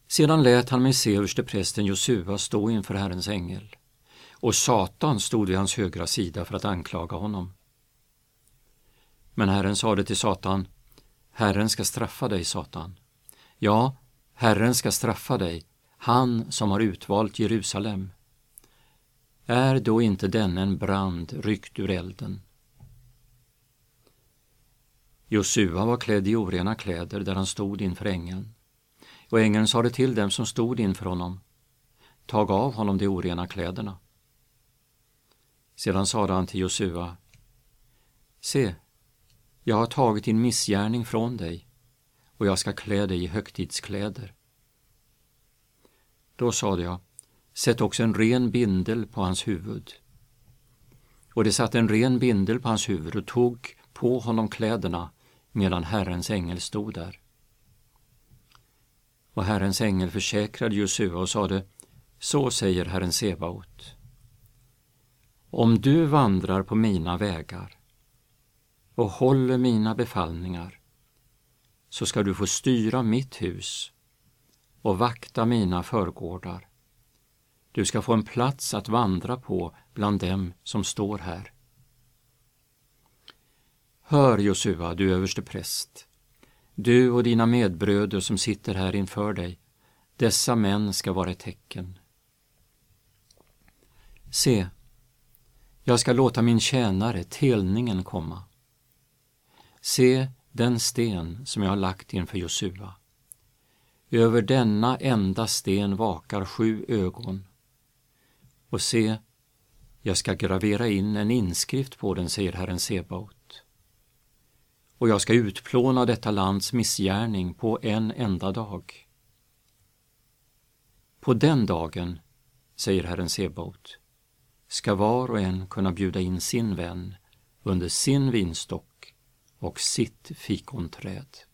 Sedan lät han mig se översteprästen Josua stå inför Herrens ängel, och Satan stod vid hans högra sida för att anklaga honom. Men Herren sade till Satan: Herren ska straffa dig, Satan. Ja, Herren ska straffa dig, han som har utvalt Jerusalem. Är då inte denne en brand ryckt ur elden? Josua var klädd i orena kläder där han stod inför ängeln. Och ängeln sade till dem som stod inför honom: tag av honom de orena kläderna. Sedan sade han till Josua: se, jag har tagit din missgärning från dig, och jag ska klä dig i högtidskläder. Då sade jag: sätt också en ren bindel på hans huvud. Och det satte en ren bindel på hans huvud och tog på honom kläderna medan Herrens ängel stod där. Och Herrens ängel försäkrade Josua och sade: så säger Herren Sebaot: om du vandrar på mina vägar och håller mina befallningar, så ska du få styra mitt hus och vakta mina förgårdar. Du ska få en plats att vandra på bland dem som står här. Hör, Josua, du överste präst, du och dina medbröder som sitter här inför dig, dessa män ska vara ett tecken. Se, jag ska låta min tjänare, telningen, komma. Se den sten som jag har lagt inför Josua. Över denna enda sten vakar 7 ögon. Och se, jag ska gravera in en inskrift på den, säger Herren Sebaot. Och jag ska utplåna detta lands missgärning på en enda dag. På den dagen, säger Herren Sebaot, ska var och en kunna bjuda in sin vän under sin vinstock och sitt fikonträd.